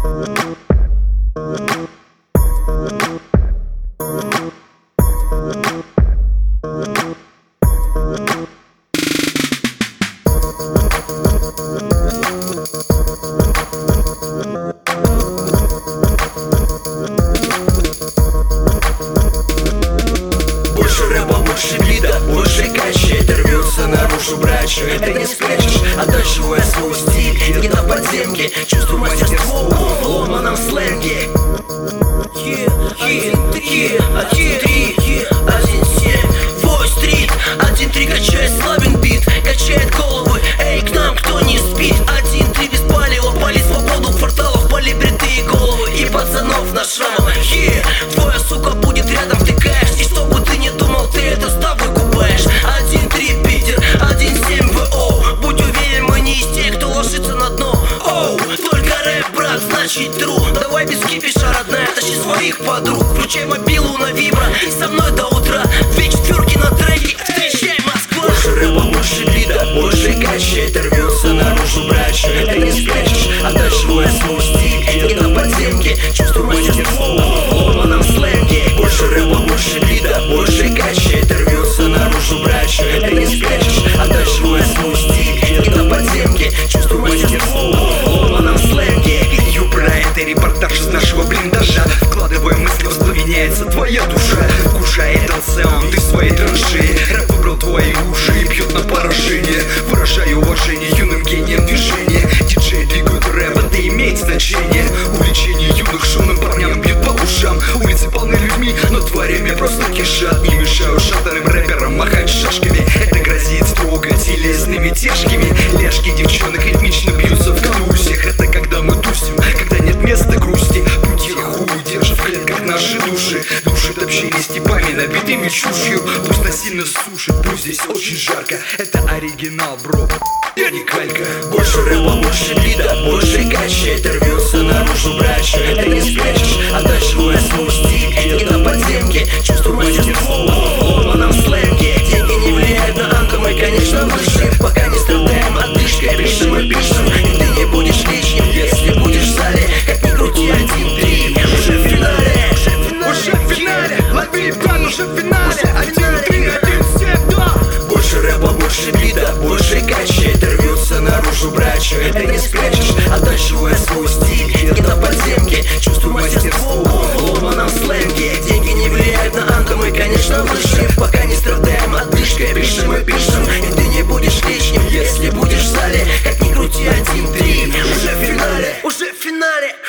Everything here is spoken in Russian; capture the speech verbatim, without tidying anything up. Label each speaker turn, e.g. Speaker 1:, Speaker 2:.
Speaker 1: Больше вида, больше кача, это рвется наружу, брачу, это не спрячешь. Оттачивая свой стиль, где-то в подземке, чувствую мастерство в ломаном сленге. Один, три, один, три, один, семь, восемь, стрит, один, три, качает слабин бит, качает головы, эй, к нам кто не спит. Один, три, без палева, пали свободу в порталах, пали бритые головы и пацанов на шрамах. Твоя сука будет рядом, втыкаешь, и чтобы ты не думал, ты это с тобой купаешь. Один, три, Питер, один, семь, ВО, будь уверен, мы не из тех, кто ложится на дно. Оу, только рэп, брат, значит true. Давай без кипиша, родная, тащи своих подруг. Включай мобилу на вибро и со мной до утра. Две четверки на треке, встречай Москва. Больше рэпа, больше вида, больше кача, это рвется наружу, брачу, это не спрячешь. Оттачивая свой стиль, где-то в подземке, чувствую мастерство в ломаном сленге. Больше рэпа, больше вида, больше кача, это рвется наружу, брачу, это не спрячешь. Оттачивая свой стиль, где-то в подземке, чувствую мастерство в ломаном сленге. Юбра, это репортаж из нашего блиндажа. Вкладывая мысли, воспламеняется твоя душа. Вкушает алцеон, ты в своей траншеи. Рэп выбрал твои уши и бьет на поражение. Выражаю уважение юным гением движения. Диджей двигают рэп, это имеет значение. Увлечение юных шумным парням бьют по ушам. Улицы полны людьми, но тварями просто кишат. Не мешаю шатаным рэперам махать шашками. Это грозит строго телесными тяжкими. Ляжки девчонок ритмично бьются в конвульсиях. Это когда мы тусим, когда нет места грусти. Пути хуй держат в клетках наши души. Душит общение с типами, набитыми чушью. Пусть насильно сушит, пусть здесь очень жарко. Это оригинал, бро, я не калька. Больше рэпа, больше вида, больше кача, это рвется наружу, брачу, это не спрячешь. Оттачивая свой стиль, где-то в подземке, чувствую мастерство в ломаном сленге. Деньги не влияют на анку, мы, конечно, выше. Пока не страдаем отдышкой, пишем и пишем. И ты не будешь лишним, если будешь в зале. Как ни крути, один, три, уже в финале.
Speaker 2: Уже в финале, лови план, уже в финале. Один, три, один, семь, два.
Speaker 1: Больше рэпа, больше вида, больше кача, это рвется наружу, брачу, это не спрячешь. Оттачивая свой стиль, где-то в подземке, чувствую мастерство в ломаном сленге. Деньги не влияют на анку, мы, конечно, выше. Пока не страдаем отдышкой, пишем и пишем. И ты не будешь лишним, если будешь в зале. Как ни крути, один, три, уже в финале.
Speaker 2: Уже в финале.